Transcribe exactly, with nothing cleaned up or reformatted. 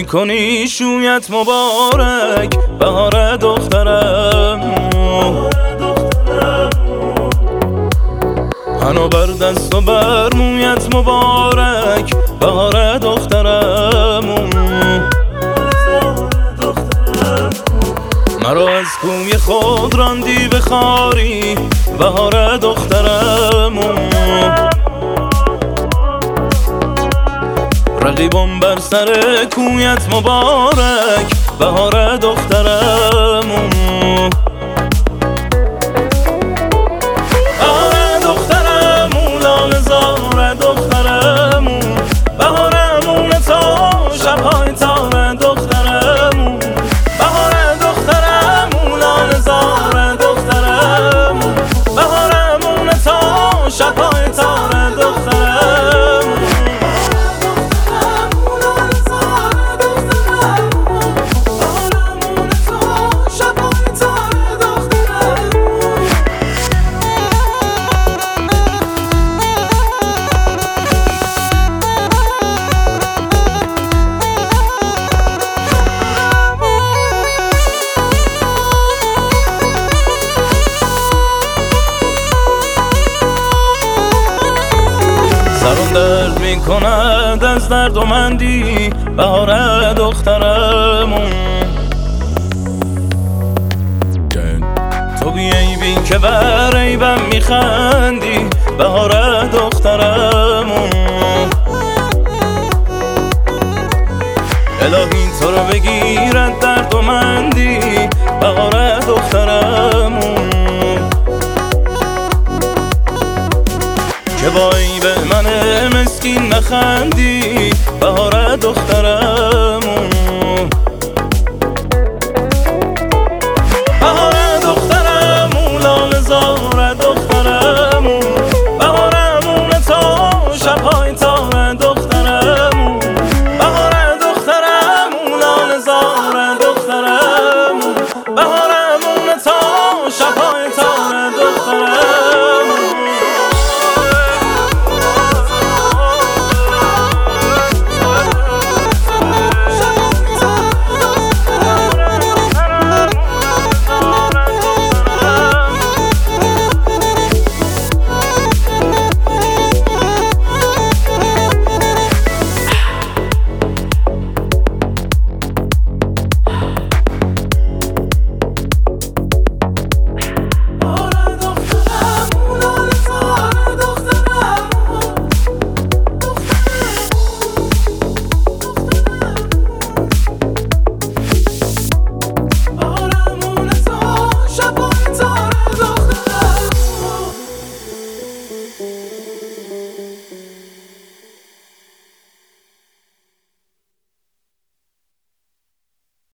کنی شویت مبارک بهار دخترم، هنو بر دست و بر مویت مبارک بهار دخترم. مرا از کوی خود راندی به خواری بهار دخترم، رقیبم بر سر کویت مبارک بهار دخترم. بهار دخترم لاله زار دخترم، بهارمون تا شبهای تار دخترم، بهار دخترم لاله زار دخترم، بهارمون تا شبهای تار دخترم. سرم درد می کند از درد و مندی بهار دخترم، تو بیایی بین که بر عیبم می خندی بهار دخترم. الهی تو رو بگیرد درد و مندی بهار دخترم، که با عیب من مسکین نخندی بهار دخترم. بهار دخترم لاله زار دخترم، بهارمون تا شبهای تار دخترم، بهار دخترم لاله زار دخترم، بهارمون تا شبهای تار دخترم.